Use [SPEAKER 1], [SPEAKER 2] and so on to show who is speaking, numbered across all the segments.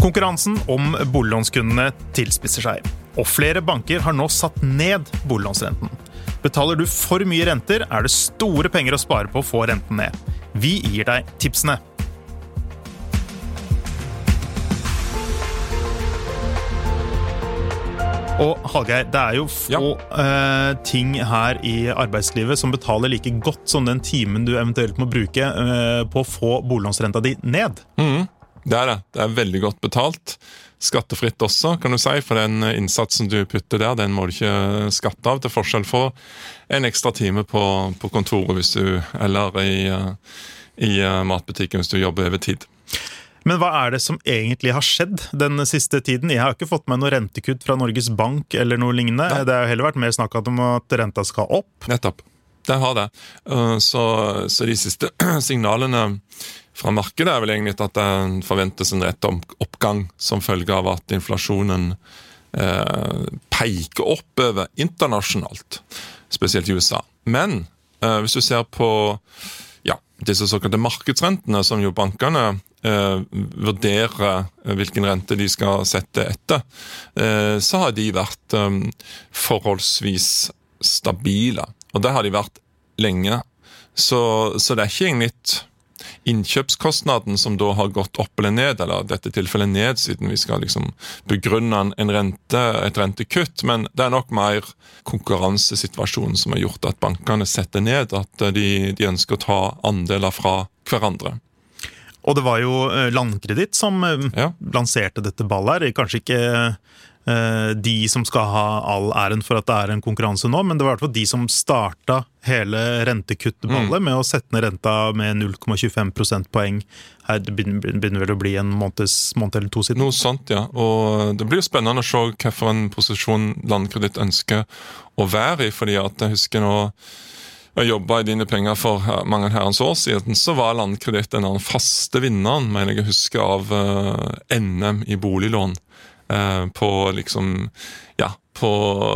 [SPEAKER 1] Konkurransen om boliglånskundene tilspisser seg, og flere banker har nå satt ned boliglånsrenten. Betaler du for mye renter, det store penger å spare på å få renten ned. Vi gir deg tipsene. Og Hallgeir, det jo få ting her i arbeidslivet som betaler like godt som den timen du eventuelt må bruke på å få boliglånsrenta di ned.
[SPEAKER 2] Det det. Det veldig godt betalt. Skattefritt også, kan du si, for den innsatsen du putter der, den må du ikke skatte av, til forskjell for en ekstra time på kontoret hvis du, eller i matbutikken hvis du jobber over tid.
[SPEAKER 1] Men hva det som egentlig har skjedd den siste tiden? Jeg har ikke fått meg noe rentekutt fra Norges Bank eller noe lignende. Nei. Det har heller vært mer snakket om at renta skal opp.
[SPEAKER 2] Nettopp. Det har det. Så de siste signalene fra markedet vel egentlig at det forventes en rett oppgang som følge av at inflasjonen peker oppover internasjonalt, spesielt i USA. Men hvis du ser på disse såkalte markedsrentene som jo bankene vurderer hvilken rente de skal sette etter, så har de vært forholdsvis stabile. Og det har de vært lenge. Så det ikke egentlig innkjøpskostnaden som da har gått opp eller ned, eller dette tilfellet ned, siden vi skal liksom begrunne et rentekutt, men det nok mer konkurransesituasjonen som har gjort at bankene setter ned, at de ønsker å ta andeler fra hverandre.
[SPEAKER 1] Og det var jo Landkreditt som lanserte dette ballet. Kanskje ikke de som skal ha all æren for at det en konkurranse nå, men det var i hvert fall de som startet hele rentekuttballet med å sette ned renta med 0,25 prosentpoeng. Her begynner vel å bli en måned eller to siden.
[SPEAKER 2] Noe sånt, ja. Og det blir jo spennende å se hvilken en posisjon Landkreditt ønsker å være i, fordi at jeg husker nå jeg jobbet i Dine Penger for mange herrens år siden, så var Landkreditt den faste vinneren, mener jeg husker, av NM i boliglån på liksom, på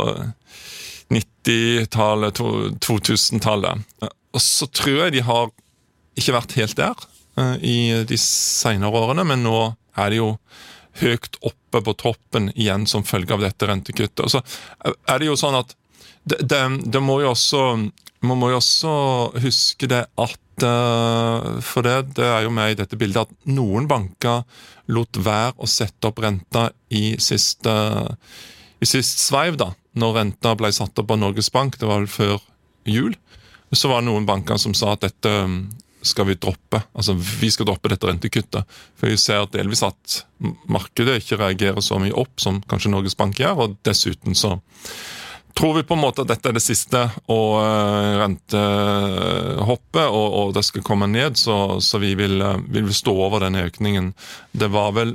[SPEAKER 2] 90-tallet, 2000-tallet. Og så tror jeg de har ikke vært helt der i de senere årene, men nå det jo høyt oppe på toppen igjen som følge av dette rentekuttet. Og så det jo sånn at det må jo også man må jo også huske det at for det jo med i dette bildet at noen banker lot være å sette opp renta i sist sveiv da, når renta ble satt opp av Norges Bank, det var vel før jul, så var det noen banker som sa at dette skal vi droppe, altså vi skal droppe dette rentekuttet, for vi ser delvis at markedet ikke reagerer så mye opp som kanskje Norges Bank gjør, og dessuten så tror vi på en måte at dette det siste og rentehoppet og det skal komme ned, så vi vil stå over denne økningen. Det var vel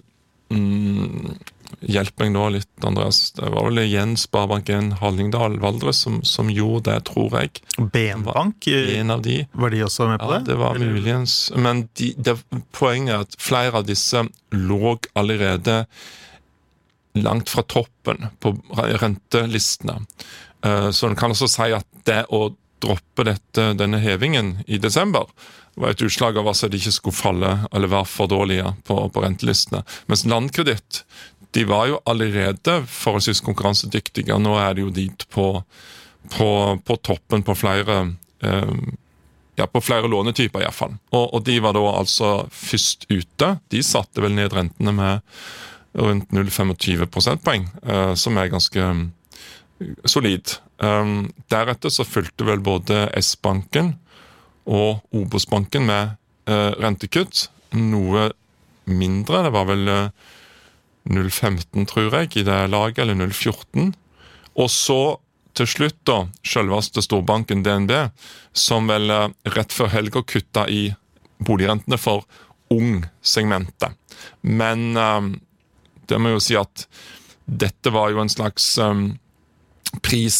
[SPEAKER 2] hjelp meg nå litt, Andreas, det var vel igjen Sparebank 1 Hallingdal Valdres som gjorde det, tror jeg.
[SPEAKER 1] BN-bank?
[SPEAKER 2] En av de.
[SPEAKER 1] Var de også med på det?
[SPEAKER 2] Ja, det var muligens, men poenget at flere av disse lå allerede langt fra toppen på rentelistene. Så en kan også si at det å droppe denne hevingen i desember var et utslag av at de ikke skulle falle eller være for dårlige på rentelistene. Mens Landkreditt, de var jo allerede forholdsvis konkurransedyktige, og nå det jo dit på toppen på flere på flere lånetyper i hvert fall. Og de var da altså først ute. De satte vel ned rentene med rundt 0,25 prosentpoeng, som ganske solid. Deretter så fulgte vel både S-banken og Obos-banken med rentekutt, noe mindre, det var vel 0,15 tror jeg i det laget, eller 0,14. Og så til slutt da, selveste storbanken DNB, som vel rett før helga kutta i boligrentene for ung-segmentet. Men det må jo si at dette var jo en slags pris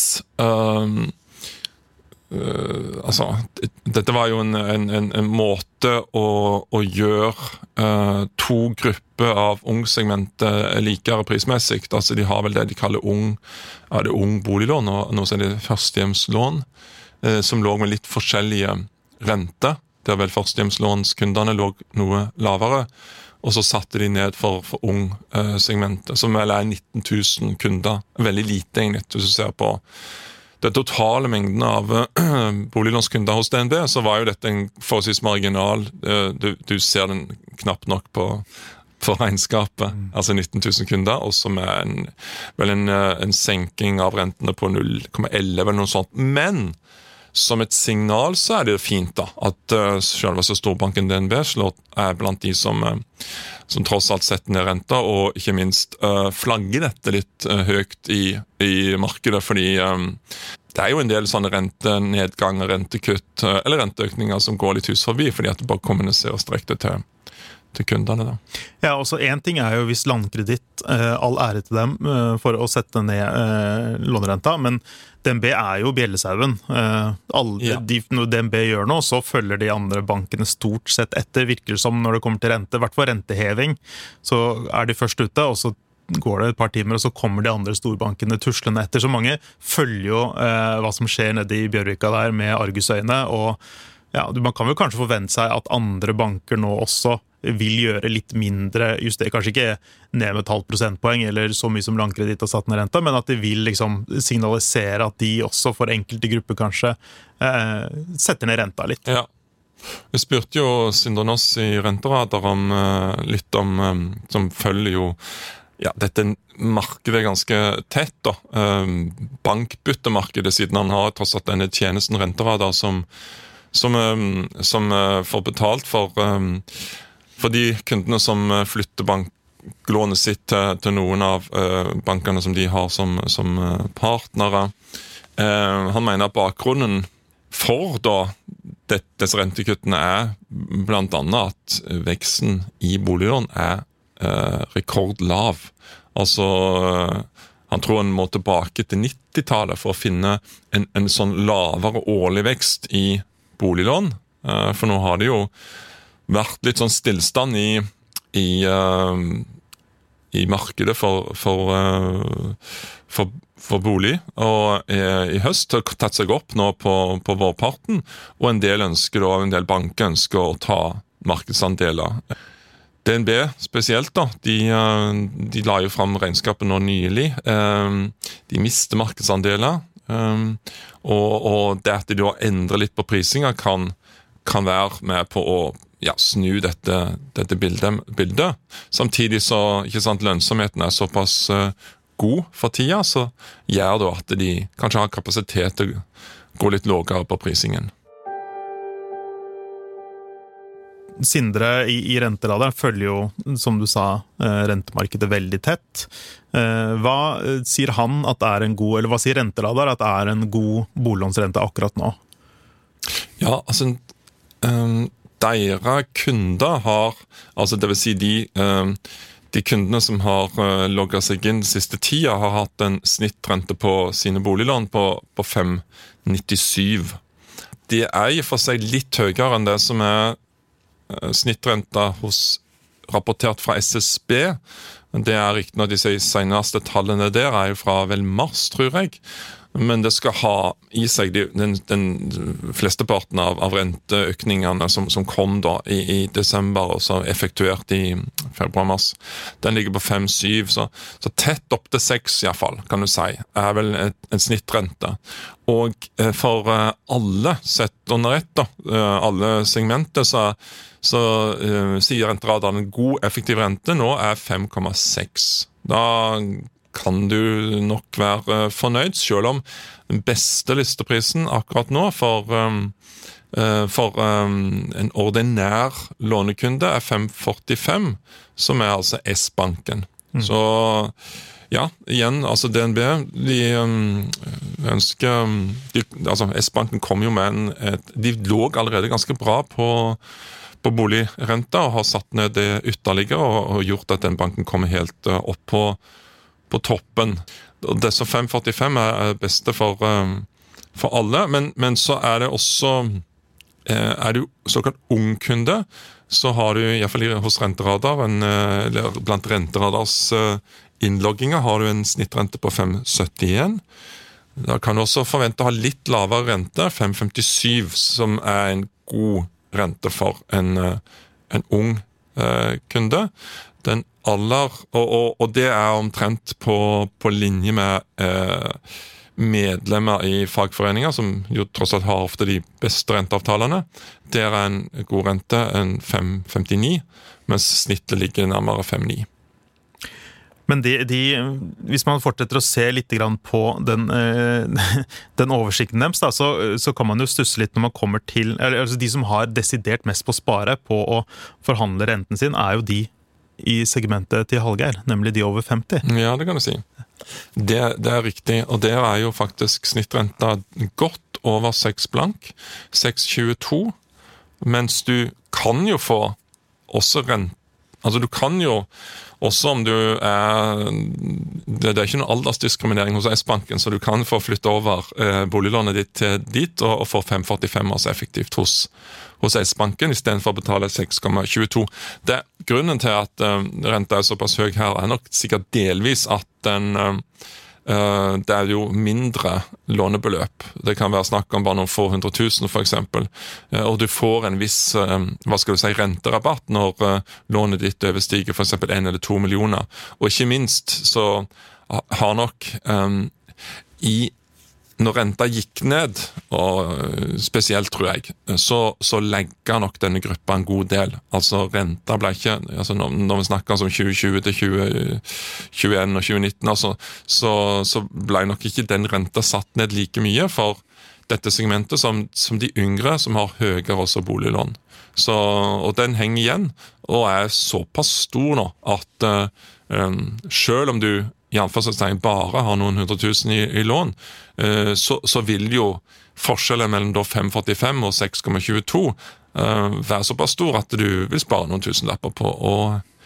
[SPEAKER 2] altså, dette var jo en måte å gjøre to grupper av ungsegmentet likere prismessig. Altså, de har vel det de kaller ung boliglån, og nå det førstehjemslån, som lå med litt forskjellige renter, der vel førstehjemslånskundene lå noe lavere, og så satte de ned for ung-segmentet, som vel 19 000 kunder. Veldig lite egentlig, hvis du ser på den totale mengden av boliglånskunder hos DNB, så var jo dette en forholdsvis marginal. Du ser den knapt nok på regnskapet, altså 19 000 kunder, og som vel en senking av rentene på 0,11 eller noe sånt. Men som et signal så det fint da, at selv så storbanken DNB blant de som tross alt setter ned renta, og ikke minst flagger dette litt høyt i markedet, fordi det jo en del sånne rentenedganger, rentekutt eller renteøkninger som går litt hus forbi, fordi at det bare kommuniserer strekte til kundene da.
[SPEAKER 1] Ja, også en ting jo hvis landkreditt, all ære til dem for å sette ned lånerenta, men DNB jo bjellesauen. Når DNB gjør noe, så følger de andre bankene stort sett etter, virker som når det kommer til rente, i hvert fall renteheving, så de først ute, og så går det et par timer, og så kommer de andre storbankene tuslende etter. Så mange følger jo hva som skjer nede i Bjørvika der med argusøyne, og ja, man kan vel kanskje forvente seg at andre banker nå også vil gjøre litt mindre kanskje ikke ned med et halvt prosentpoeng eller så mye som landkreditt har satt ned renta, men at de vil liksom signalisere at de også for enkelte grupper kanskje setter ned renta litt.
[SPEAKER 2] Ja. Vi spurte jo Sindre Noss i Renteradar litt om som følger jo dette markedet ganske tett da. Bankbyttemarkedet, siden han har tross alt denne tjenesten Renteradar som får betalt for de kundene som flytter banklånet sitt til noen av bankene som de har som partnere. Han mener at bakgrunnen for da disse rentekuttene blant annet at veksten i boliglån rekordlav. Altså, han tror han må tilbake til 90-tallet for å finne en sånn lavere årlig vekst i boliglån. For nå har det jo vært litt sånn stillstand i markedet for bolig, og i høst har tatt seg opp nå på vårparten, og en del banker ønsker å ta markedsandeler. DNB spesielt da, de la jo frem regnskapet nå nylig. De mister markedsandeler, og det at de da endrer litt på prisinga kan være med på å snu dette bildet. Samtidig så, ikke sant, lønnsomheten såpass god for tida, så gjør det at de kanskje har kapasitet til å gå litt lavere på prisingen.
[SPEAKER 1] Sindre i Renteradar følger jo, som du sa, rentemarkedet veldig tett. Hva sier han at en god, eller hva sier Renteradar at en god boliglånsrente akkurat nå?
[SPEAKER 2] Ja, altså deres kunder har, altså det vil si de kundene som har logget seg inn siste tida, har hatt en snittrente på sine boliglån på 5,97. Det i for seg litt høyere enn det som snittrenta rapportert fra SSB. Det riktig når de seneste tallene der jo fra vel mars, tror jeg. Men det skal ha i seg den flesteparten av renteøkningene som kom da i desember, og så effektuert i februar-mars. Den ligger på 5,7, så tett opp til 6 i hvert fall, kan du si, vel en snittrente. Og for alle sett under ett, da, alle segmenter, så sier Renteradar en god effektiv rente nå 5,6. Da kan du nok være fornøyd, selv om den beste listeprisen akkurat nå for en ordinær lånekunde 5,45, som altså S-banken. Så ja, igjen, altså DNB, de ønsker, altså S-banken kom jo med de lå allerede ganske bra på boligrenta, og har satt ned det ytterligere, og gjort at den banken kommer helt opp på toppen. Disse 5,45 beste for alle, men så det også du såkalt ung kunde, så har du, i hvert fall hos Renteradar, eller blant Renteradars innlogginger, har du en snittrente på 5,71. Da kan du også forvente å ha litt lavere rente, 5,57, som en god rente for en ung kunde. Den og det omtrent på linje med medlemmer i fagforeninger, som jo tross alt har ofte de beste renteavtalene. Der en god rente, en 5,59, mens snittet ligger nærmere 5,9.
[SPEAKER 1] Men hvis man fortsetter å se litt grann på den oversikten deres, da, så kan man jo stusse litt når man kommer til, altså de som har desidert mest på å spare på å forhandle renten sin, er jo de i segmentet til Hallgeir, nemlig de over 50.
[SPEAKER 2] Ja, det kan du si. Det riktig, og der jo faktisk snittrenta godt over 6 blank, 6,22, mens du kan jo få også rente, altså du kan jo også om du det ikke noen aldersdiskriminering hos S-banken, så du kan få flytte over boliglånet ditt til dit og få 5,45 altså effektivt hos S-banken, i stedet for å betale 6,22. Grunnen til at renta såpass høy her, nok sikkert delvis at det jo mindre lånebeløp. Det kan være snakk om bare noen få 100 000 for eksempel, og du får en viss, renterabatt når lånet ditt overstiger for eksempel 1 eller 2 millioner. Og ikke minst så har nok når renta gikk ned, og spesielt tror jeg, så legger nok denne gruppa en god del. Altså renta ble ikke, altså når vi snakker om 2020 til 2021 og 2019, altså, så ble nok ikke den renta satt ned like mye for dette segmentet som de yngre som har høyere også boliglån. Og den henger igjen, og såpass stor nå, at selv om du i anførselstegn bare har noen 100 000 i lån, så vil jo forskjellen mellom 5,45 og 6,22 være såpass stor at du vil spare noen tusenlapper på å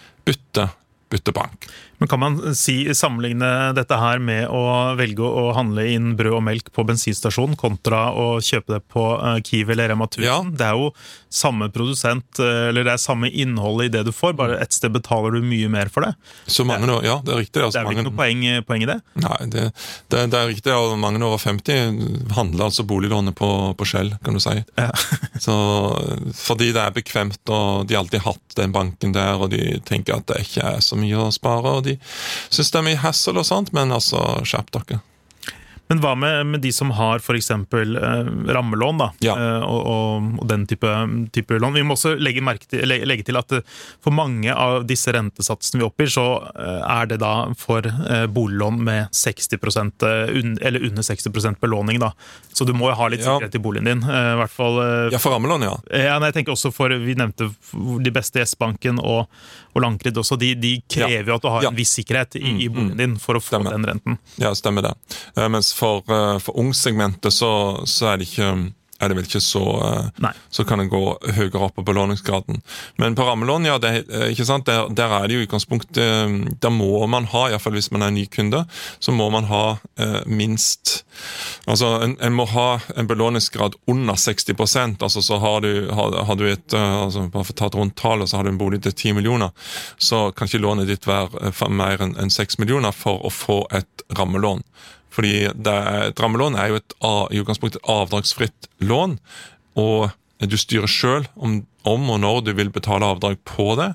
[SPEAKER 2] bytte bank.
[SPEAKER 1] Men kan man sammenligne dette her med å velge å handle inn brød og melk på bensinstasjon kontra å kjøpe det på Kiwi eller Rema 1000?
[SPEAKER 2] Ja.
[SPEAKER 1] Det jo samme produsent, eller det samme innhold i det du får, bare et sted betaler du mye mer for det.
[SPEAKER 2] Så mange år, ja, det riktig.
[SPEAKER 1] Det vel ikke noe poeng i det?
[SPEAKER 2] Nei, det riktig, og mange over 50 handler altså boliglånet på Shell, kan du si.
[SPEAKER 1] Ja.
[SPEAKER 2] Så, fordi det bekvemt, og de har alltid hatt den banken der, og de tenker at det ikke så mye å spare, og de synes det mye hassle og sånt, men altså, skjerp dere.
[SPEAKER 1] Men hva med de som har for eksempel rammelån da,
[SPEAKER 2] ja.
[SPEAKER 1] og den type lån? Vi må også legge til at for mange av disse rentesatsene vi oppgir, så det da for boliglån med 60% eller under 60% belåning da. Så du må jo ha litt sikkerhet i boligen din, i hvert fall.
[SPEAKER 2] Ja, for rammelån, ja.
[SPEAKER 1] Ja, jeg tenker også vi nevnte de beste i S-banken og Landkredit også, de krever jo at du har en viss sikkerhet i boligen din for å få den renten.
[SPEAKER 2] Ja, stemmer det. Mens for ungsegmentet så det vel ikke så kan det gå høyere opp på belåningsgraden. Men på rammelån, ja, ikke sant, der det jo i utgangspunktet, der må man ha, i hvert fall hvis man en ny kunde, så må man ha minst, altså en må ha en belåningsgrad under 60%, altså så har du altså bare for å ta et rundt tall, så har du en bolig til 10 millioner, så kan ikke lånet ditt være mer enn 6 millioner for å få et rammelån. Fordi et rammelån jo i utgangspunktet et avdragsfritt lån, og du styrer selv om og når du vil betale avdrag på det,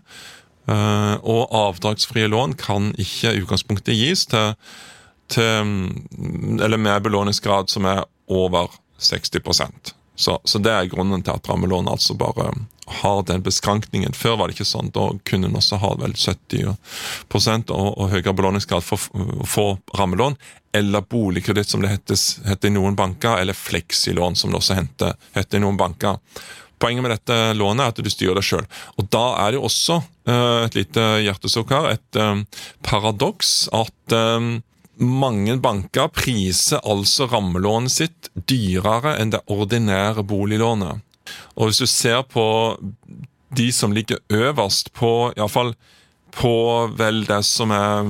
[SPEAKER 2] og avdragsfrie lån kan ikke i utgangspunktet gis eller med belåningsgrad som over 60%. Så det grunnen til at rammelån altså bare har den beskrankningen. Før var det ikke sånn, da kunne den også ha vel 70% og høyere belåningsgrad for å få rammelån, eller boligkreditt som det heter i noen banker, eller fleksilån som det også heter i noen banker. Poenget med dette lånet at du styrer det selv. Og da det jo også et lite hjertesukk her, et paradoks at mange banker priser altså rammelånet sitt dyrere enn det ordinære boliglånet. Og hvis du ser på de som ligger øverst på, i hvert fall på vel det som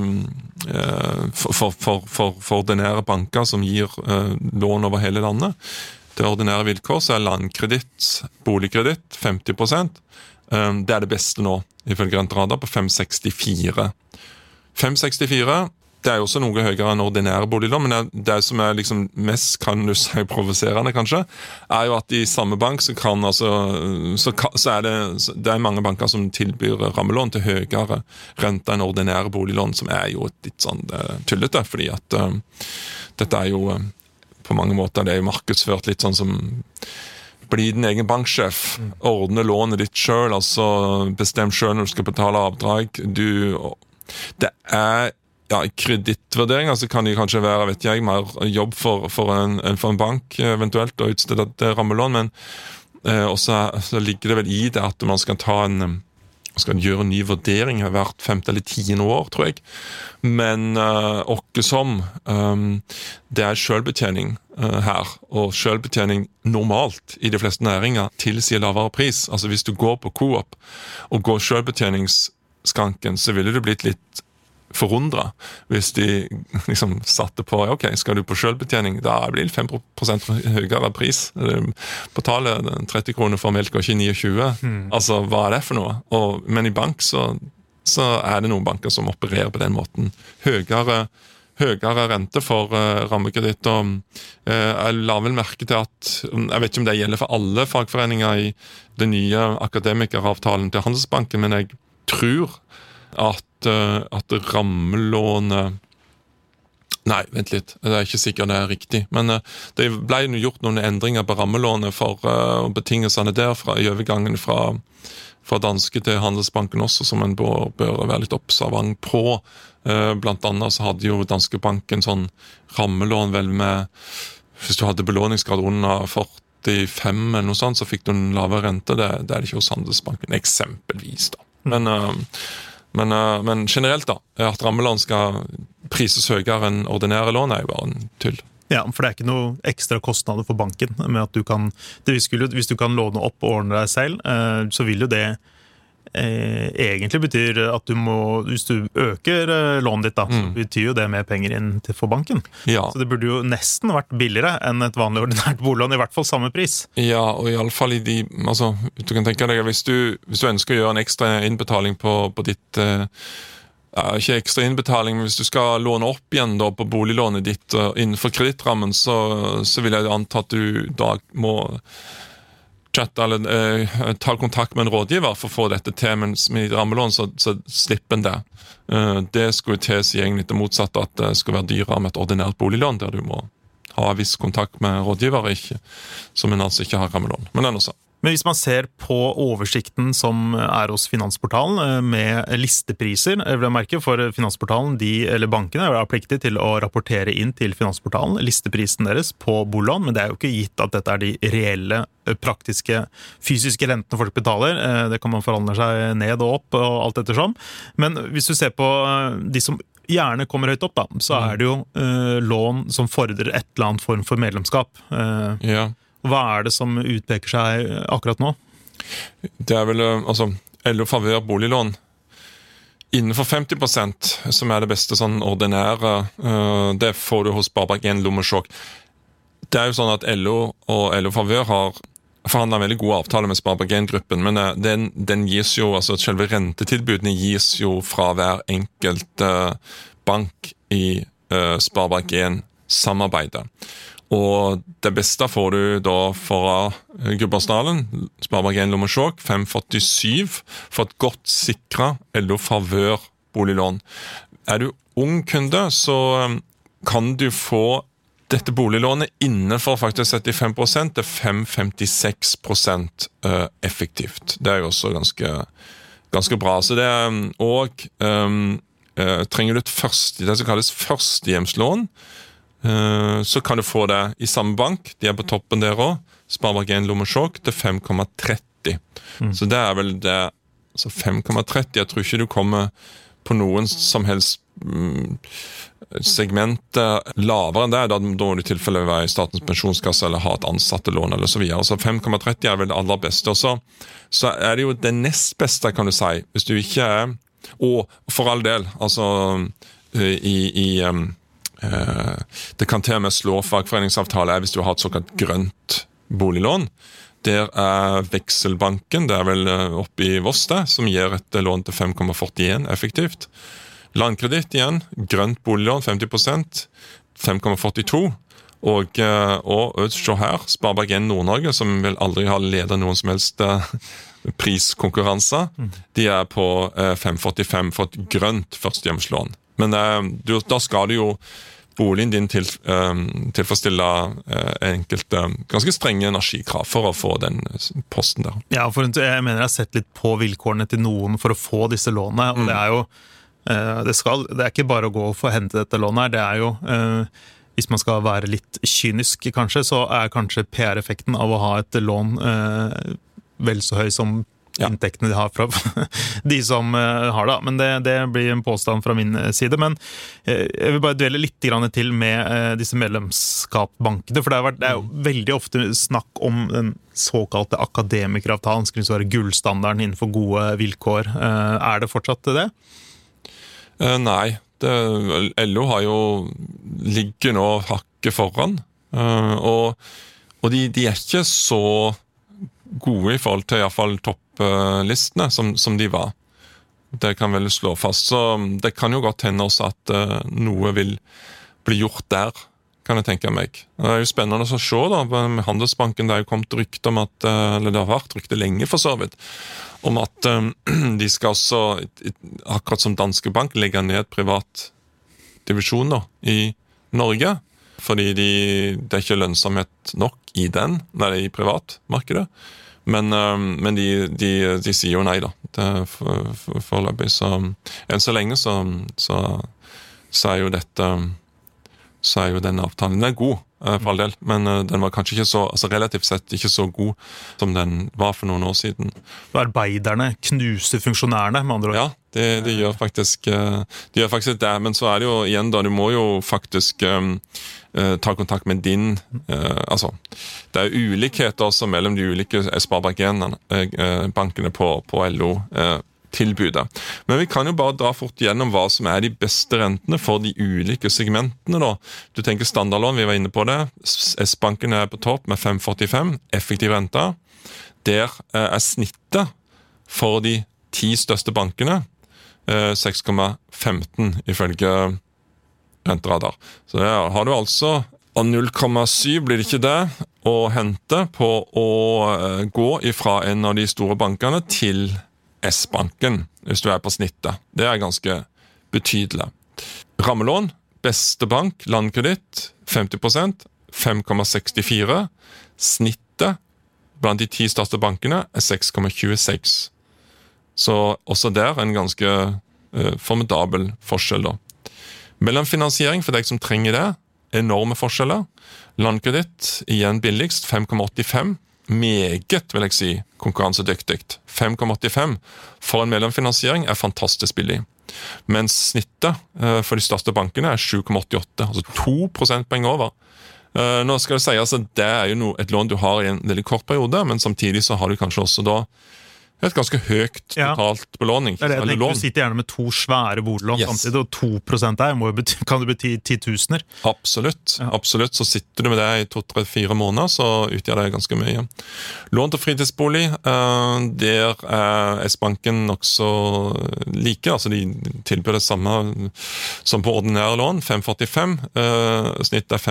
[SPEAKER 2] for ordinære banker som gir lån over hele landet, det ordinære vilkår, så Landkreditt, boligkreditt, 50%. Det det beste nå, ifølge Renteradar, på 5,64. 5,64, det jo også noe høyere enn ordinære boliglån, men det som liksom mest, kan du si, provoserende kanskje, jo at i samme bank så det mange banker som tilbyr rammelån til høyere rente enn ordinære boliglån, som jo litt sånn tullete, fordi at dette jo på mange måter, det jo markedsført litt sånn som bli din egen banksjef, ordne lånet ditt selv, altså bestem selv når du skal betale avdrag. Det kredittvurdering, altså kan det kanskje være, vet jeg, mer jobb for en bank eventuelt å utstede et rammelån, men også så ligger det vel i det at man skal gjøre en ny vurdering hvert 5. eller 10. år, tror jeg. Men også som det selvbetjening her, og selvbetjening normalt i de fleste næringer tilsier lavere pris. Altså hvis du går på Coop og går selvbetjeningsskranken, så ville du blitt litt forundret hvis de liksom satte på, ok, skal du på selvbetjening, da blir det 5% høyere pris. Betale 30 kroner for melk og ikke 29. Altså, hva det for noe? Men i bank så det noen banker som opererer på den måten. Høyere rente for rammekreditt, og jeg la vel merke til at, jeg vet ikke om det gjelder for alle fagforeninger i den nye akademikeravtalen til Handelsbanken, men jeg tror at rammelånet nei, vent litt, det ikke sikkert det riktig, men det ble gjort noen endringer på rammelånet for betingelsene derfra i overgangen fra danske til Handelsbanken også, som en bør være litt observant på. Blant annet så hadde jo Danske Banken sånn rammelån vel med, hvis du hadde belåningsgrad under 45 eller noe sånt, så fikk du en lavere rente. Det det ikke hos Handelsbanken, eksempelvis da. Men generelt da, at rammelån skal prises høyere enn ordinære lån jo bare en tull.
[SPEAKER 1] Ja, for det ikke noe ekstra kostnader for banken med at hvis du kan låne opp og ordne deg selv, så vil jo det egentlig betyr at hvis du øker lånet ditt da, så betyr jo det mer penger inn for banken.
[SPEAKER 2] Ja.
[SPEAKER 1] Så det burde jo nesten vært billigere enn et vanlig ordinært boliglån, i hvert fall samme pris.
[SPEAKER 2] Ja, og i alle fall altså, du kan tenke deg, hvis du ønsker å gjøre en ekstra innbetaling på ditt, ikke ekstra innbetaling, men hvis du skal låne opp igjen da, på boliglånet ditt innenfor kredittrammen, så vil jeg anta at du da må chatte eller ta kontakt med en rådgiver for å få dette til, mens med rammelån så slipper en det. Det skulle tilsi egentlig det motsatte, at det skulle være dyrere med et ordinært boliglån, der du må ha viss kontakt med rådgiver, som en altså ikke har rammelån. Men det noe så.
[SPEAKER 1] Men hvis man ser på oversikten som hos Finansportalen med listepriser, jeg vil merke for Finansportalen, eller bankene pliktige til å rapportere inn til Finansportalen listeprisen deres på boliglån, men det jo ikke gitt at dette de reelle, praktiske, fysiske rentene folk betaler. Det kan man forhandle seg ned og opp og alt ettersom. Men hvis du ser på de som gjerne kommer høyt opp, da, så det jo lån som fordrer et eller annet form for medlemskap.
[SPEAKER 2] Ja.
[SPEAKER 1] Hva det som utpeker seg akkurat nå?
[SPEAKER 2] Det vel, altså, LO favør boliglån innenfor 50%, som det beste sånn ordinære, det får du hos Sparebank1 Lommesjokk. Det jo sånn at LO og LO favør har forhandlet en veldig god avtale med Sparebank1-gruppen, men den gis jo, altså selve rentetilbudene gis jo fra hver enkelt bank i Sparebank1 samarbeidet. Og det beste får du da fra Gudbrandsdalen, Sparebank1 Lommesjokk, 547, for et godt sikret LO favør boliglån. Du ung kunde, så kan du få dette boliglånet innenfor faktisk 75% til 5,56% effektivt. Det jo også ganske bra. Så det og trenger du det som kalles førstehjemslån, så kan du få det i samme bank. De på toppen der også. Sparebank1 Lommesjokk til 5,30. Så det vel det. Så 5,30. Jeg tror ikke du kommer på noen som helst segment lavere enn det. Da må du i tilfelle være i Statens pensjonskasse eller ha et ansattelån eller så videre. Så 5,30 vel det aller beste. Og så det jo det nest beste, kan du si. Hvis du ikke og for all del, altså det kan til og med slå fagforeningsavtale hvis du har et såkalt grønt boliglån. Der Vekselbanken, det vel oppe i Voss det, som gir et lån til 5,41 effektivt. Landkreditt igjen, grønt boliglån 50%, 5,42%. Og se her, Sparebank1 Nord-Norge, som vil aldri ha ledet noen som helst priskonkurranser, de på 5,45 for et grønt førstehjemslån. Men da skal du jo boligen din tilfredsstille enkelte ganske strenge energikrav for å få den posten der.
[SPEAKER 1] Ja, jeg mener jeg har sett litt på vilkårene til noen for å få disse lånene, og det jo det ikke bare å gå og få hente dette lånet her, det jo hvis man skal være litt kynisk kanskje, så kanskje PR-effekten av å ha et lån vel så høy som inntektene de har fra de som har det. Men det blir en påstand fra min side. Men jeg vil bare dvele litt grann til med disse medlemskapsbankene, for det jo veldig ofte snakk om den såkalte akademikeravtalen, skulle være gullstandarden innenfor gode vilkår. Det fortsatt det?
[SPEAKER 2] Nei. LO har jo ligger nå hakket foran, og de ikke så gode i forhold til i hvert fall topplistene som de var. Det kan vel slå fast, så det kan jo godt hende også at noe vil bli gjort der, kan jeg tenke meg. Det jo spennende å se da, med Handelsbanken det jo kommet rykte om at, eller det har vært rykte lenge for så vidt, om at de skal også, akkurat som Danske Bank, legge ned privat divisjon da, i Norge, fordi det ikke lønnsomhet nok i i privatmarkedet. Men de sier jo nei da, foreløpig. Så enn så lenge så jo dette, så jo denne avtalen, den god, for all del, men den var kanskje ikke så, altså relativt sett ikke så god som den var for noen år siden.
[SPEAKER 1] Arbeiderne knuser funksjonærene, med andre ord.
[SPEAKER 2] Ja, de gjør faktisk det, men så det jo igjen da, du må jo faktisk ta kontakt med din, altså, det ulikheter også mellom de ulike Sparebank1-bankene på LO, tilbudet. Men vi kan jo bare dra fort gjennom hva som de beste rentene for de ulike segmentene da. Du tenker standardlån, vi var inne på det. S-banken på topp med 5,45, effektiv rente. Der snittet for de 10 største bankene 6,15 ifølge renteradar. Så der har du altså av 0,7 blir det ikke det å hente på å gå ifra en av de store bankene til S-banken, hvis du på snittet. Det ganske betydelig. Rammelån, beste bank, Landkreditt, 50%, 5,64. Snittet blant de 10 største bankene 6,26. Så også der en ganske formidabel forskjell da. Mellomfinansiering for deg som trenger det, enorme forskjeller. Landkreditt, igjen billigst, 5,85. Meget, vil jeg si, konkurransedyktig. 5,85 for en mellomfinansiering fantastisk billig. Mens snittet for de største bankene 7,88, altså 2 prosentpoeng over. Nå skal det sies at det jo et lån du har i en veldig kort periode, men samtidig så har du kanskje også da et ganske høyt totalt belåning.
[SPEAKER 1] Det jeg tenker, du sitter gjerne med 2 svære boliglån samtidig, og 2% der kan det bety 10 000.
[SPEAKER 2] Absolutt, absolutt. Så sitter du med det i 2-3-4 måneder, så utgjør det ganske mye. Lån til fritidsbolig, der S-banken også like, altså de tilbyr det samme som på ordinære lån, 5,45, snittet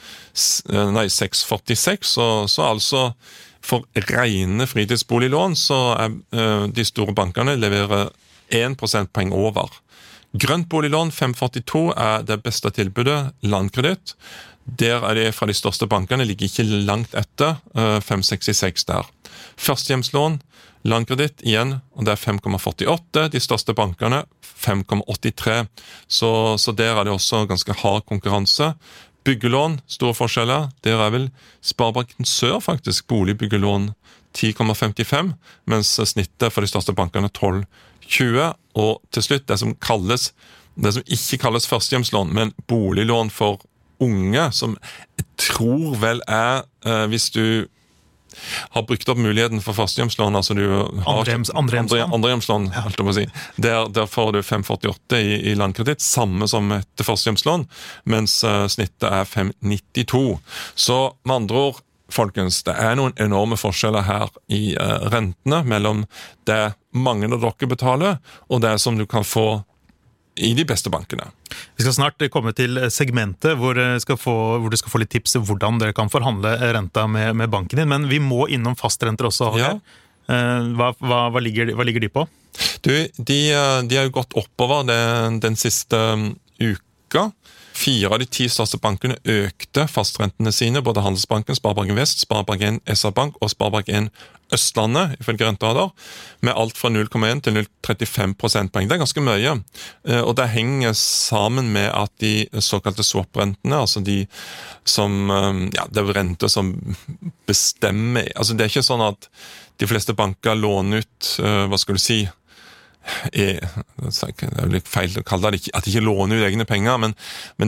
[SPEAKER 2] 6,46, så altså for rene fritidsboliglån så de store bankene leverer 1 prosentpoeng over. Grønt boliglån 5,42 det beste tilbudet, Landkreditt. Der det fra de største bankene, ligger ikke langt etter, 5,66 der. Førstehjemslån, Landkreditt igjen, og det 5,48. De største bankene 5,83. Så der det også ganske hard konkurranse. Byggelån, store forskjeller. Der vel Sparebanken Sør faktisk, boligbyggelån 10,55, mens snittet for de største bankene 12,20. Og til slutt, det som ikke kalles førstehjemslån, men boliglån for unge, som jeg tror vel hvis du har brukt opp muligheten for førstehjemslån, altså du har andrehjemslån, helt å si. Der får du 5,48 i Landkreditt, samme som et førstehjemslån, mens snittet 5,92. Så med andre ord, folkens, det noen enorme forskjeller her i rentene mellom det mange av dere betaler, og det som du kan få i de beste bankene.
[SPEAKER 1] Vi skal snart komme til segmentet hvor du skal få litt tips til hvordan dere kan forhandle renta med banken din, men vi må innom fastrenter også.
[SPEAKER 2] Ja.
[SPEAKER 1] Hva ligger de på?
[SPEAKER 2] De har jo gått oppover den siste uka. 4 av de 10 største bankene økte fastrentene sine, både Handelsbanken, Sparebanken Vest, Sparebanken SR-Bank og Sparebanken Østlandet, ifølge renterader, med alt fra 0,1 til 0,35 prosentpoeng. Det er ganske mye, og det henger sammen med at de såkalte swap-rentene, altså de som, det er renter som bestemmer, altså det er ikke sånn at de fleste banker låner ut, hva skal du si, det er litt feil å kalle det at de ikke låner ut egne penger, men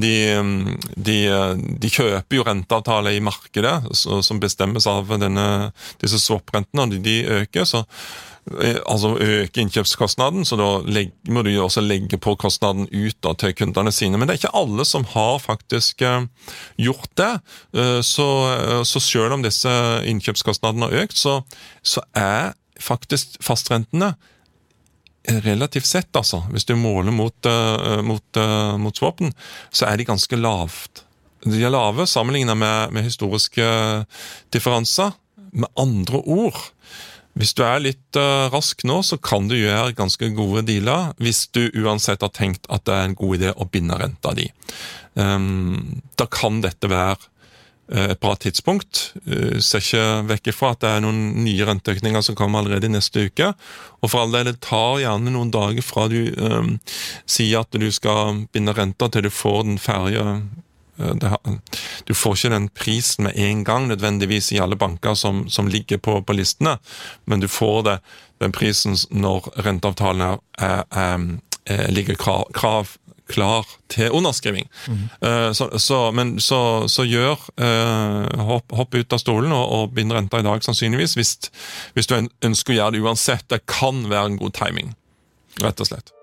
[SPEAKER 2] de kjøper jo renteavtaler i markedet som bestemmes av disse swap-rentene, og de øker, så altså øker innkjøpskostnaden, så da må du jo også legge på kostnaden ut til kundene sine, men det er ikke alle som har faktisk gjort det, så selv om disse innkjøpskostnadene har økt, så er faktisk fastrentene relativt sett, altså, hvis du måler mot swapen, så er de ganske lavt. De er lave sammenlignet med historiske differenser. Med andre ord, hvis du er litt rask nå, så kan du gjøre ganske gode dealer, hvis du uansett har tenkt at det er en god idé å binde renta di. Da kan dette være et bra tidspunkt. Ser ikke vekk ifra at det er noen nye renteøkninger som kommer allerede i neste uke, og for all del, det tar gjerne noen dager fra du sier at du skal binde renta til du får den ferdige. Du får ikke den prisen med en gang nødvendigvis i alle banker som ligger på listene, men du får den prisen når renteavtalen ligger klar til underskriving. Så gjør hopp ut av stolen og bind renta i dag sannsynligvis, hvis du ønsker å gjøre det uansett. Det kan være en god timing, rett og slett.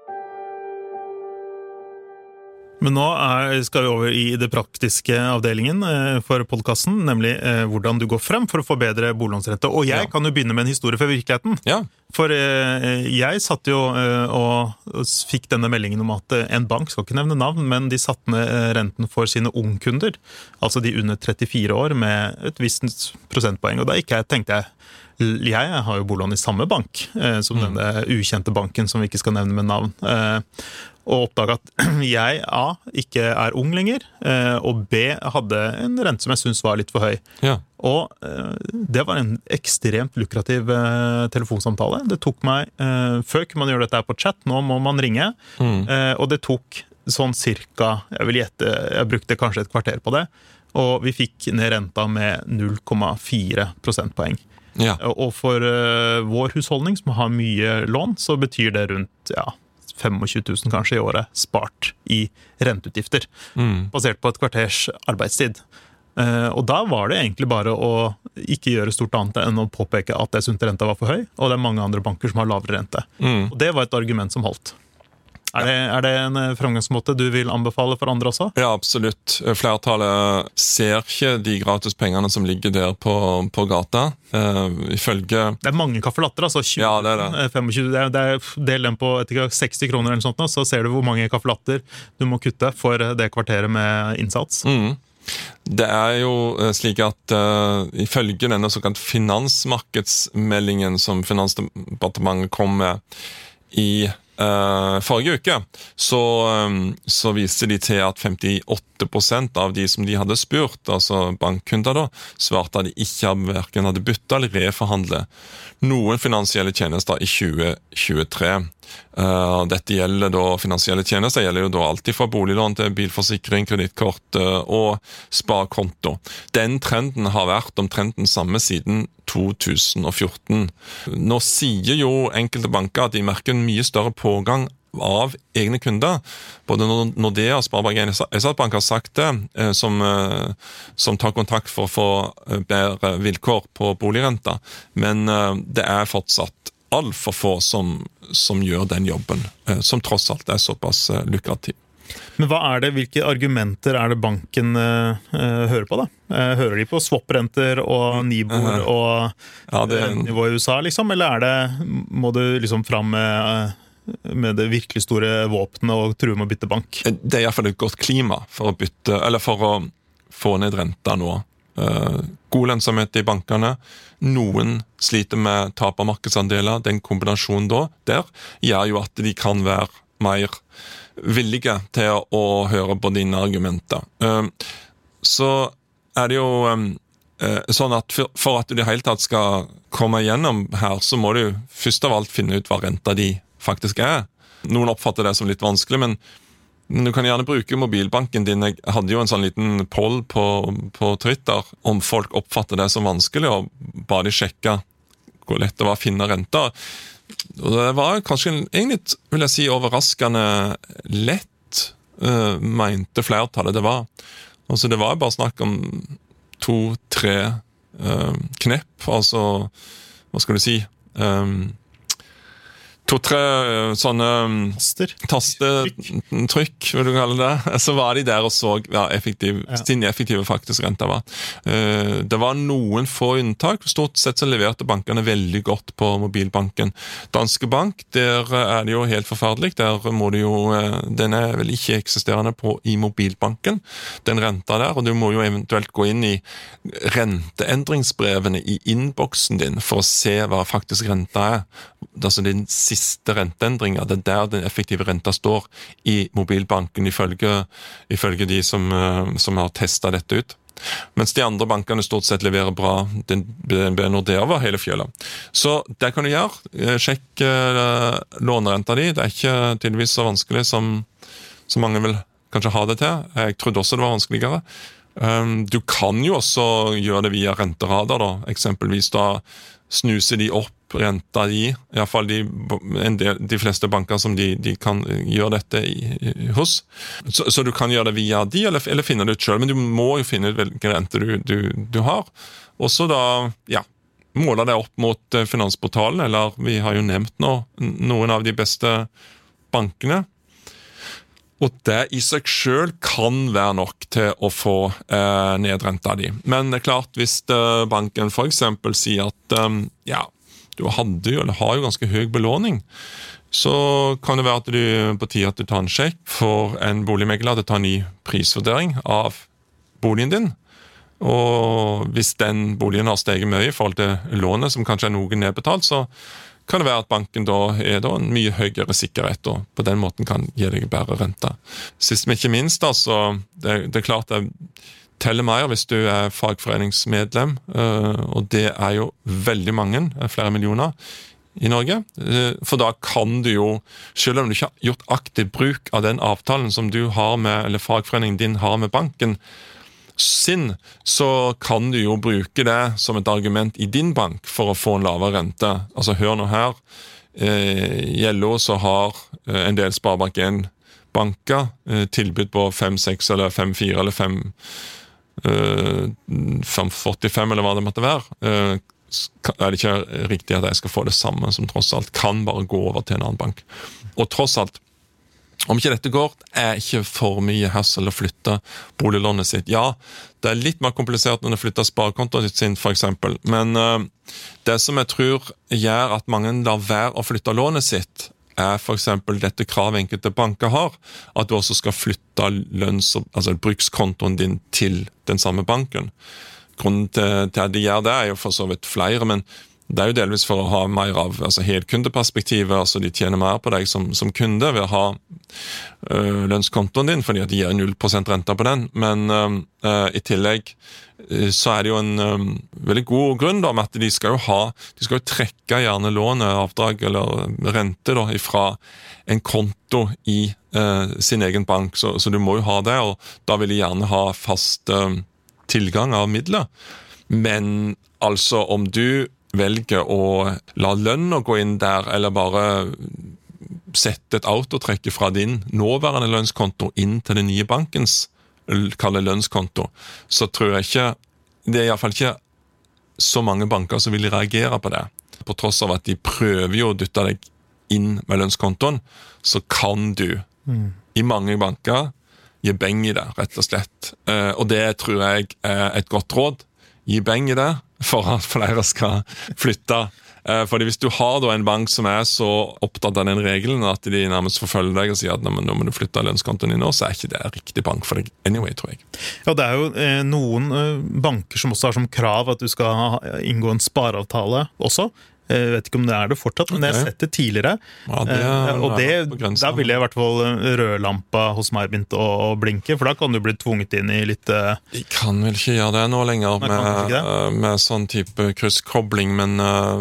[SPEAKER 1] Men nå skal vi over i det praktiske avdelingen for podcasten, nemlig hvordan du går frem for å få bedre boliglånsrente. Og jeg kan jo begynne med en historie for virkeligheten.
[SPEAKER 2] Ja.
[SPEAKER 1] For jeg satt jo og fikk denne meldingen om at en bank, skal ikke nevne navn, men de satte ned renten for sine ungkunder, altså de under 34 år, med et visst prosentpoeng. Og da tenkte jeg har jo boliglån i samme bank som denne ukjente banken som vi ikke skal nevne med navn. Og oppdaget at jeg A, ikke er ung lenger, og B, hadde en rente som jeg synes var litt for høy.
[SPEAKER 2] Ja.
[SPEAKER 1] Og det var en ekstremt lukrativ telefonsamtale. Det tok meg, før kunne man gjøre dette på chat, nå må man ringe, og det tok sånn cirka, jeg vil gjette, jeg brukte kanskje et kvarter på det, og vi fikk ned renta med 0,4 prosentpoeng.
[SPEAKER 2] Ja.
[SPEAKER 1] Og for vår husholdning som har mye lån, så betyr det rundt 25 000 kanskje i året spart i renteutgifter, basert på et kvarters arbeidstid. Og da var det egentlig bare å ikke gjøre stort annet enn å påpeke at jeg syntes renta var for høy, og det er mange andre banker som har lavere rente. Og det var et argument som holdt. Er det en fremgangsmåte du vil anbefale for andre også?
[SPEAKER 2] Ja, absolutt. Flertallet ser ikke de gratis pengene som ligger der på gata. Ifølge... Det
[SPEAKER 1] er mange kaffelatter, altså 20,
[SPEAKER 2] ja, det er det.
[SPEAKER 1] 25, det er del den på 60 kroner eller sånt, så ser du hvor mange kaffelatter du må kutte for det kvarteret med innsats.
[SPEAKER 2] Det er jo slik at ifølge denne såkalt finansmarkedsmeldingen som Finansdepartementet kom med i forrige uke, så viste de til at 58% av de som de hadde spurt, altså bankkunder da, svarte at de ikke hverken hadde byttet eller reforhandlet noen finansielle tjenester i 2023. Dette gjelder da finansielle tjenester, gjelder jo da alltid fra boliglån til bilforsikring, kredittkort og sparekonto. Den trenden har vært omtrent den samme siden 2014. Nå sier jo enkelte banker at de merker en mye større pågang av egne kunder. Både Nordea og Sparebanken SR-Bank har sagt det, som tar kontakt for å få bedre vilkår på boligrenta. Men det er fortsatt alt for få som gjør den jobben, som tross alt er såpass lukrativ.
[SPEAKER 1] Men hvilke argumenter er det banken hører på da? Hører de på swap-renter og Nibor og nivå i USA, liksom? Eller må du liksom fram med med det virkelig store våpenet og true med å bytte bank.
[SPEAKER 2] Det I hvert fall et godt klima for å bytte, eller for å få ned renta nå. God lønnsomhet I bankene. Noen sliter med tap av markedsandeler. Den kombinasjonen der gjør jo at de kan være mer villige til å høre på dine argumenter. Så det jo sånn at for at du I hele tatt skal komme igjennom her, så må du først av alt finne ut hva renta de faktisk Noen oppfatter det som litt vanskelig, men du kan gjerne bruke mobilbanken din. Jeg hadde jo en sånn liten poll på Twitter om folk oppfatter det som vanskelig, og bare de sjekka hvor lett det var å finne renta. Og det var kanskje egentlig, vil jeg si, overraskende lett, mente flertallet det var. Altså det var bare snakk om 2-3 knepp, altså, hva skal du si, 2-3 sånne tastetrykk, vil du kalle det. Så var de der og så sin effektive faktisk renta var. Det var noen få unntak. Stort sett så leverte bankene veldig godt på mobilbanken. Danske Bank, der det jo helt forferdelig. Der må du jo, den vel ikke eksisterende I mobilbanken, den renta der, og du må jo eventuelt gå inn I renteendringsbrevene I innboksen din for å se hva faktisk renta Altså den siste renteendringen, det der den effektive renta står I mobilbanken ifølge de som har testet dette ut. Mens de andre bankene stort sett leverer bra, DNB Nordea var hele fjøla. Så det kan du gjøre. Sjekk lånerenta di. Det ikke tydeligvis så vanskelig som mange vil kanskje ha det til. Jeg trodde også det var vanskeligere. Du kan jo også gjøre det via renteradar da. Eksempelvis da snuser de opp renta I hvert fall de fleste banker som de kan gjøre dette hos. Så du kan gjøre det via de, eller finne det ut selv, men du må jo finne ut hvilken rente du har. Og så da, måler det opp mot finansportalen, eller vi har jo nevnt nå noen av de beste bankene. Og det I seg selv kan være nok til å få nedrenta di. Men det klart, hvis banken for eksempel sier at du har jo ganske høy belåning, så kan det være at du på tide at du tar en sjekk for en boligmegler til å ta en ny prisvurdering av boligen din. Og hvis den boligen har steget mye I forhold til lånet, som kanskje noe nedbetalt, så kan det være at banken da en mye høyere sikkerhet, og på den måten kan gi deg bedre rente. Sist men ikke minst, altså, det klart det teller mer hvis du fagforeningsmedlem, og det jo veldig mange, flere millioner I Norge, for da kan du jo, selv om du ikke har gjort aktiv bruk av den avtalen som du har med, eller fagforeningen din har med banken, så kan du jo bruke det som et argument I din bank for å få en lavere rente. Altså hør nå her, I LO så har en del Sparebank 1 banker tilbud på 5,6 eller 5,4 eller 5,45 eller hva det måtte være. Det ikke riktig at jeg skal få det samme som tross alt kan bare gå over til en annen bank. Og tross alt, om ikke dette går, ikke for mye hassel å flytte boliglånet sitt. Ja, det litt mer komplisert når du flytter sparekontoen sin, for eksempel. Men det som jeg tror gjør at mange lar være å flytte lånet sitt, for eksempel dette kravet enkelte banker har, at du også skal flytte altså brukskontoen din til den samme banken. Grunnen til at de gjør det jo for så vidt flere, men det jo delvis for å ha mer av helkundeperspektivet, altså de tjener mer på deg som kunde ved å ha lønnskontoen din, fordi at de gir 0% rente på den, men I tillegg så det jo en veldig god grunn da, med at de skal jo trekke gjerne lånet, avdrag eller rente da, fra en konto I sin egen bank, så du må jo ha det, og da vil de gjerne ha fast tilgang av midler. Men altså om du velger å la lønna gå inn der, eller bare sette et autotrekk fra din nåværende lønnskonto inn til den nye bankens lønnskonto, så tror jeg ikke, det I hvert fall ikke så mange banker som vil reagere på det. På tross av at de prøver jo å dytte deg inn med lønnskontoen, så kan du I mange banker gi beng I det, rett og slett. Og det tror jeg et godt råd. Gi beng I det, for at flere skal flytte Fordi hvis du har da en bank som så opptatt av den regelen at de nærmest forfølger deg og sier at nå må du flytte lønnskontoen din nå, så ikke det riktig bank for deg anyway, tror jeg.
[SPEAKER 1] Ja, det jo noen banker som også har som krav at du skal inngå en spareavtale også. Jeg vet ikke om det det fortsatt, men jeg har sett det tidligere.
[SPEAKER 2] Ja,
[SPEAKER 1] og da ville jeg i hvert fall rødlampa hos meg begynt å blinke, for da kan du bli tvunget inn I litt... De
[SPEAKER 2] kan vel ikke gjøre det nå lenger med sånn type krysskobling, men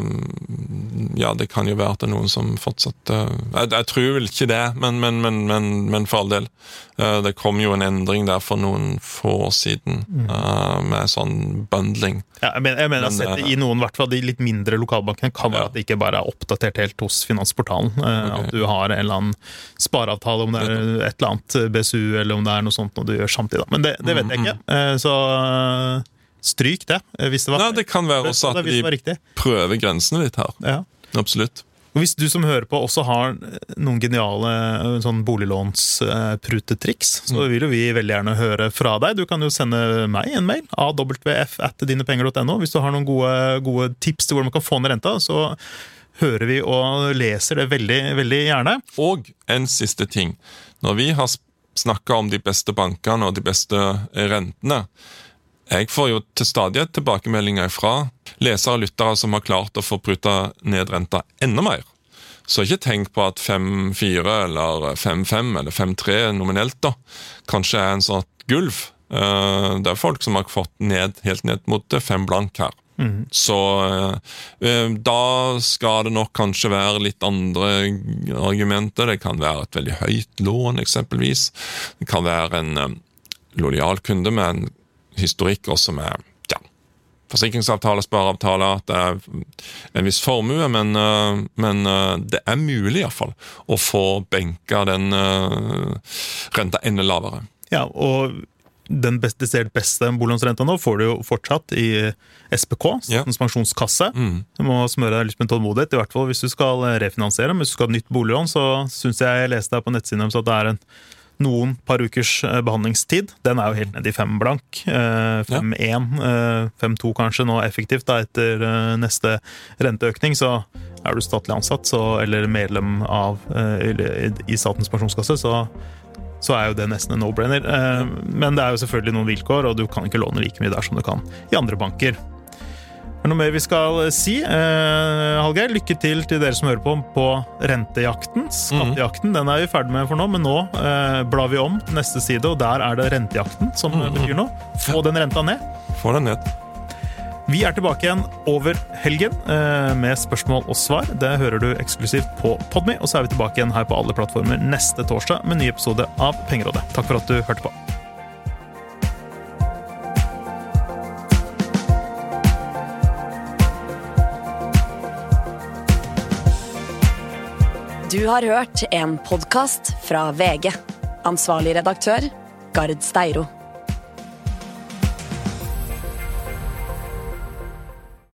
[SPEAKER 2] ja, det kan jo være at det noen som fortsatt... Jeg tror vel ikke det, men for all del. Det kom jo en endring der for noen få år siden med sånn bundling.
[SPEAKER 1] Ja, jeg mener jeg har sett det I noen, I hvert fall de litt mindre lokalbankene, kan være at det ikke bare oppdatert helt hos Finansportalen. At du har en eller annen spareavtale, om det et eller annet BSU, eller om det noe sånt når du gjør samtidig. Men det vet jeg ikke. Så stryk det, hvis det var.
[SPEAKER 2] Nei, det kan være også at de prøver grensene litt her.
[SPEAKER 1] Ja.
[SPEAKER 2] Absolutt.
[SPEAKER 1] Og hvis du som hører på også har noen geniale sånn boliglånsprutetriks, så vil jo vi veldig gjerne høre fra deg. Du kan jo sende meg en mail, awf@dinepenger.no. Hvis du har noen gode tips til hvordan man kan få ned renta, så hører vi og leser det veldig, veldig gjerne.
[SPEAKER 2] Og en siste ting. Når vi har snakket om de beste bankene og de beste rentene, jeg får jo til stadighet tilbakemeldinger fra lesere og lyttere som har klart å få pruta ned renta enda mer. Så ikke tenk på at 5,4 eller 5,5 eller 5,3 nominelt da, kanskje en sånn gulv. Det folk som har fått helt ned mot 5 blank her. Så da skal det nok kanskje være litt andre argumenter. Det kan være et veldig høyt lån eksempelvis. Det kan være en lojal kunde med en historikk også med forsikringsavtale, spareavtale, at det en viss formue, men det mulig I hvert fall å få benka den renta enda lavere.
[SPEAKER 1] Ja, og den beste boliglånsrenta nå får du jo fortsatt I SPK, Statens pensjonskasse. Du må smøre deg litt med tålmodighet, I hvert fall hvis du skal refinansiere. Men hvis du skal ha et nytt boliglån, så synes jeg leste her på nettsiden så at det noen par ukers behandlingstid. Den jo helt ned I 5 blank. 5,1, 5,2 kanskje nå effektivt da, etter neste renteøkning, så du statlig ansatt eller medlem I Statens pensjonskasse, så jo det nesten en no-brainer. Men det jo selvfølgelig noen vilkår, og du kan ikke låne like mye der som du kan I andre banker. Noe mer vi skal si? Hallgeir, lykke til dere som hører på rentejakten. Skattejakten, den vi ferdig med for nå, men nå blar vi om neste side, og der det rentejakten som betyr noe. Få den renta ned.
[SPEAKER 2] Få den ned.
[SPEAKER 1] Vi tilbake igjen over helgen med spørsmål og svar. Det hører du eksklusivt på Podme, og så vi tilbake igjen her på alle plattformer neste torsdag med en ny episode av Pengerådet. Takk for at du hørte på.
[SPEAKER 3] Du har hørt en podcast fra VG. Ansvarlig redaktør, Gard Steiro.